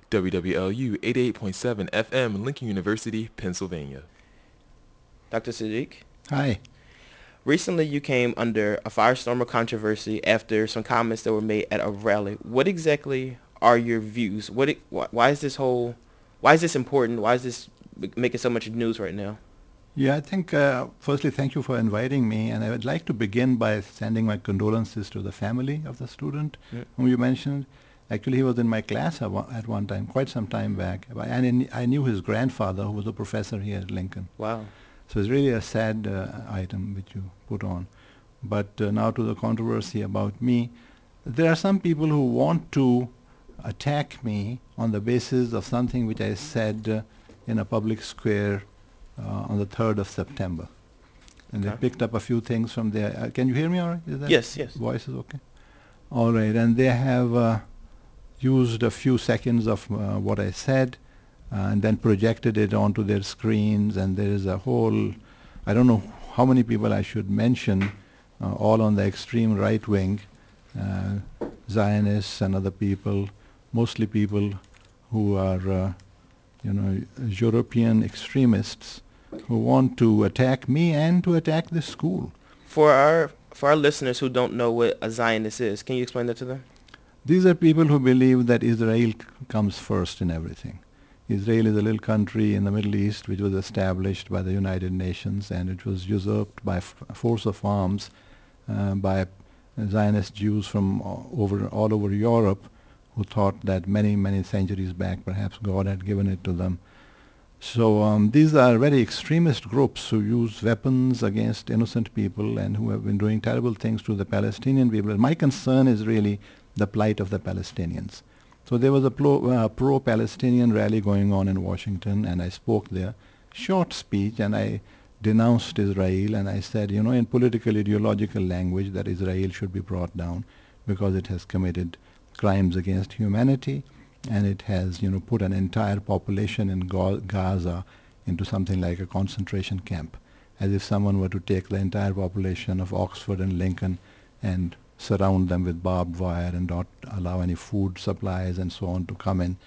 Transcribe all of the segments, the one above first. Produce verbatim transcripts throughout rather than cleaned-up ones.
W W L U eighty-eight point seven F M, Lincoln University, Pennsylvania. Doctor Sadiq, Hi. recently you came under a firestorm of controversy after some comments that were made at a rally. What exactly are your views? What? It, why, why is this whole? Why is this important? Why is this making so much news right now? Yeah, I think, uh, firstly, thank you for inviting me. And I would like to begin by sending my condolences to the family of the student Mm. whom you mentioned. Actually, he was in my class at one, at one time, quite some time back. And in, I knew his grandfather, who was a professor here at Lincoln. Wow. So it's really a sad uh, item which you put on. But uh, now to the controversy about me. There are some people who want to attack me on the basis of something which I said uh, in a public square uh, on the third of September. And they Okay. picked up a few things from there. Uh, can you hear me all right? Is that Yes, yes. voice is okay? All right. And they have uh, used a few seconds of uh, what I said uh, and then projected it onto their screens. And there is a whole, I don't know how many people I should mention, uh, all on the extreme right wing, uh, Zionists and other people, mostly people who are, uh, you know, European extremists who want to attack me and to attack this school. For our for our listeners who don't know what a Zionist is, can you explain that to them? These are people who believe that Israel c- comes first in everything. Israel is a little country in the Middle East which was established by the United Nations, and it was usurped by f- force of arms uh, by Zionist Jews from all over, all over Europe, who thought that many, many centuries back perhaps God had given it to them. So um, these are very extremist groups who use weapons against innocent people and who have been doing terrible things to the Palestinian people. My concern is really the plight of the Palestinians. So there was a pro, uh, pro-Palestinian rally going on in Washington, and I spoke there. Short speech, and I denounced Israel, and I said, you know, in political ideological language, that Israel should be brought down because it has committed crimes against humanity, and it has, you know, put an entire population in Ga- Gaza into something like a concentration camp, as if someone were to take the entire population of Oxford and Lincoln and surround them with barbed wire and not allow any food supplies and so on to come in.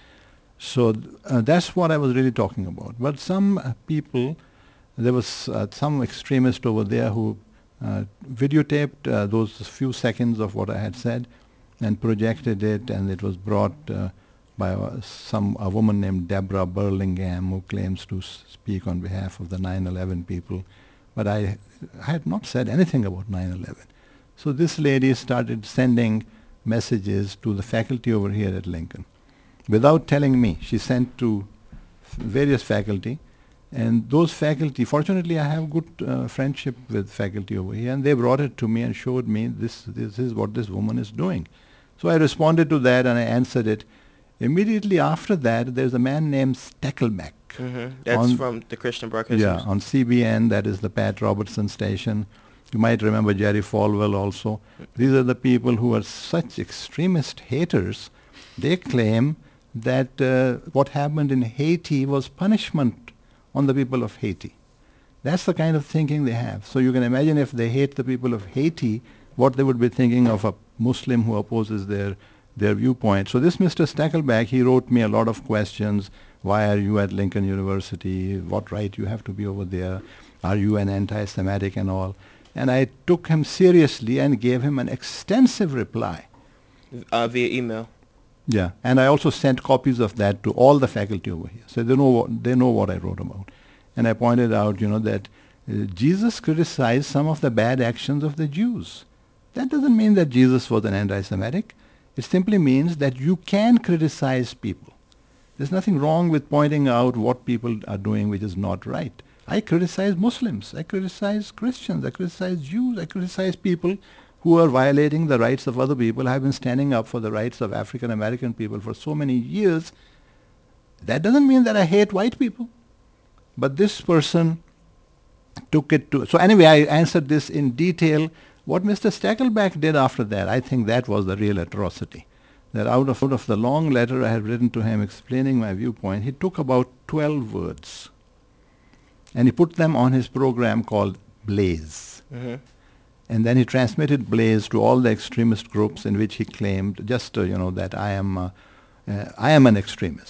So uh, that's what I was really talking about. But some uh, people, there was uh, some extremist over there who uh, videotaped uh, those few seconds of what I had said and projected it, and it was brought uh, by uh, some a woman named Deborah Burlingham, who claims to s- speak on behalf of the nine eleven people. But I, I had not said anything about nine eleven. So this lady started sending messages to the faculty over here at Lincoln. Without telling me, she sent to f- various faculty, and those faculty, fortunately I have good uh, friendship with faculty over here, and they brought it to me and showed me this, this is what this woman is doing. So I responded to that and I answered it. Immediately after that, there's a man named Steckelbeck Mm-hmm. That's on, from the Christian Broadcast yeah, News. on C B N, that is the Pat Robertson station. You might remember Jerry Falwell also. These are the people who are such extremist haters. They claim that uh, what happened in Haiti was punishment on the people of Haiti. That's the kind of thinking they have. So you can imagine if they hate the people of Haiti, what they would be thinking of a Muslim who opposes their their viewpoint. So this Mister Stackelback, he wrote me a lot of questions. Why are you at Lincoln University? What right you have to be over there? Are you an anti-Semitic and all? And I took him seriously and gave him an extensive reply. Uh, via email. Yeah, and I also sent copies of that to all the faculty over here, so they know what, they know what I wrote about. And I pointed out, you know, that uh, Jesus criticized some of the bad actions of the Jews. That doesn't mean that Jesus was an anti-Semitic. It simply means that you can criticize people. There's nothing wrong with pointing out what people are doing which is not right. I criticize Muslims, I criticize Christians, I criticize Jews, I criticize people who are violating the rights of other people. I've been standing up for the rights of African American people for so many years. That doesn't mean that I hate white people. But this person took it to... So anyway, I answered this in detail. What Mister Stackelback did after that, I think that was the real atrocity. That out of, out of the long letter I had written to him explaining my viewpoint, he took about twelve words and he put them on his program called Blaze. Mm-hmm. And then he transmitted Blaze to all the extremist groups in which he claimed just, uh, you know, that I am, uh, uh, I am an extremist.